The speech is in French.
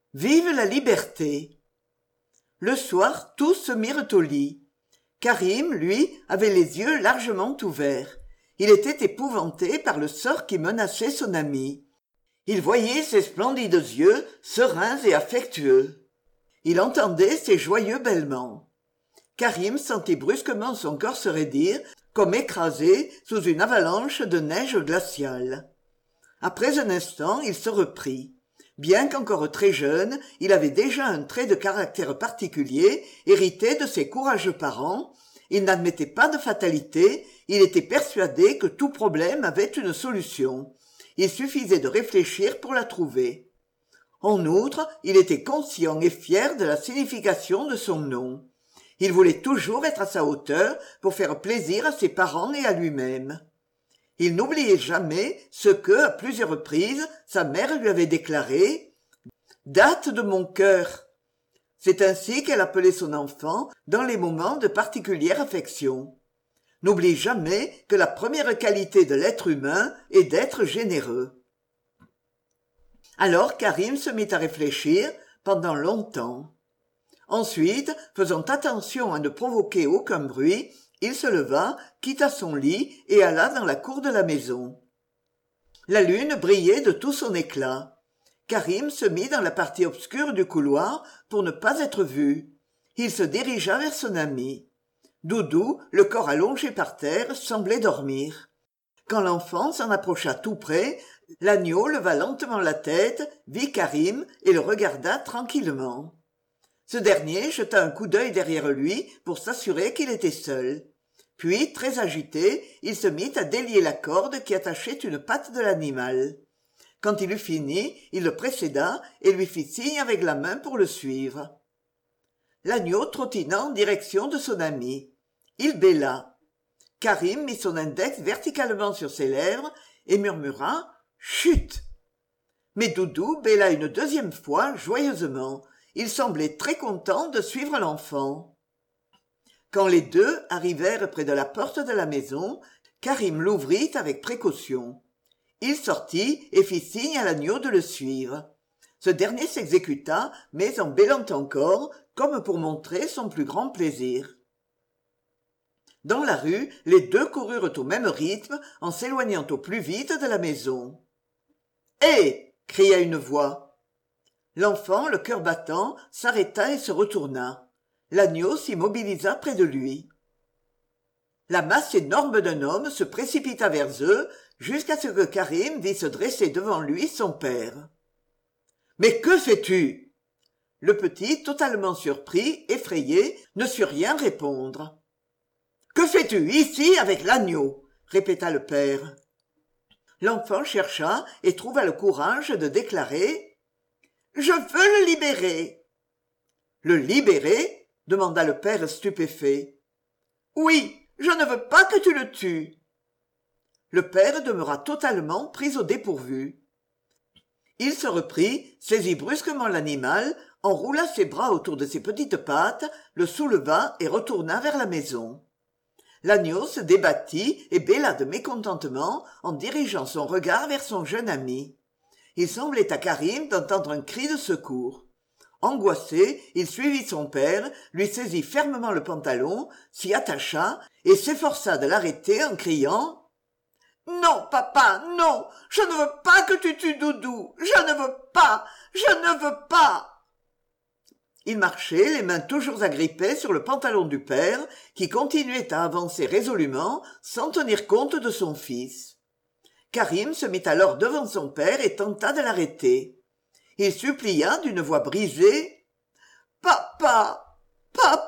Vive la liberté! Le soir, tous se mirent au lit. Karim, lui, avait les yeux largement ouverts. Il était épouvanté par le sort qui menaçait son ami. Il voyait ses splendides yeux, sereins et affectueux. Il entendait ses joyeux bêlements. Karim sentit brusquement son corps se raidir, comme écrasé sous une avalanche de neige glaciale. Après un instant, il se reprit. Bien qu'encore très jeune, il avait déjà un trait de caractère particulier, hérité de ses courageux parents. Il n'admettait pas de fatalité, il était persuadé que tout problème avait une solution. Il suffisait de réfléchir pour la trouver. En outre, il était conscient et fier de la signification de son nom. Il voulait toujours être à sa hauteur pour faire plaisir à ses parents et à lui-même. Il n'oubliait jamais ce que, à plusieurs reprises, sa mère lui avait déclaré « Date de mon cœur ». C'est ainsi qu'elle appelait son enfant dans les moments de particulière affection. N'oublie jamais que la première qualité de l'être humain est d'être généreux. Alors Karim se mit à réfléchir pendant longtemps. Ensuite, faisant attention à ne provoquer aucun bruit, il se leva, quitta son lit et alla dans la cour de la maison. La lune brillait de tout son éclat. Karim se mit dans la partie obscure du couloir pour ne pas être vu. Il se dirigea vers son ami. Doudou, le corps allongé par terre, semblait dormir. Quand l'enfant s'en approcha tout près, l'agneau leva lentement la tête, vit Karim et le regarda tranquillement. Ce dernier jeta un coup d'œil derrière lui pour s'assurer qu'il était seul. Puis, très agité, il se mit à délier la corde qui attachait une patte de l'animal. Quand il eut fini, il le précéda et lui fit signe avec la main pour le suivre. L'agneau trottina en direction de son ami. Il bêla. Karim mit son index verticalement sur ses lèvres et murmura « Chut !» Mais Doudou bêla une deuxième fois joyeusement. Il semblait très content de suivre l'enfant. Quand les deux arrivèrent près de la porte de la maison, Karim l'ouvrit avec précaution. Il sortit et fit signe à l'agneau de le suivre. Ce dernier s'exécuta, mais en bêlant encore, comme pour montrer son plus grand plaisir. Dans la rue, les deux coururent au même rythme, en s'éloignant au plus vite de la maison. « Hé !» cria une voix. L'enfant, le cœur battant, s'arrêta et se retourna. L'agneau s'immobilisa près de lui. La masse énorme d'un homme se précipita vers eux, jusqu'à ce que Karim vit se dresser devant lui son père. « Mais que fais-tu » Le petit, totalement surpris, effrayé, ne sut rien répondre. « Que fais-tu ici avec l'agneau » répéta le père. L'enfant chercha et trouva le courage de déclarer « Je veux le libérer !»« Le libérer ?» demanda le père stupéfait. « Oui, je ne veux pas que tu le tues !» Le père demeura totalement pris au dépourvu. Il se reprit, saisit brusquement l'animal, enroula ses bras autour de ses petites pattes, le souleva et retourna vers la maison. L'agneau se débattit et bêla de mécontentement en dirigeant son regard vers son jeune ami. Il semblait à Karim d'entendre un cri de secours. Angoissé, il suivit son père, lui saisit fermement le pantalon, s'y attacha et s'efforça de l'arrêter en criant « Non, papa, non, je ne veux pas que tu tues Doudou, je ne veux pas, je ne veux pas !» Il marchait, les mains toujours agrippées sur le pantalon du père, qui continuait à avancer résolument, sans tenir compte de son fils. Karim se mit alors devant son père et tenta de l'arrêter. Il supplia d'une voix brisée « Papa, papa !»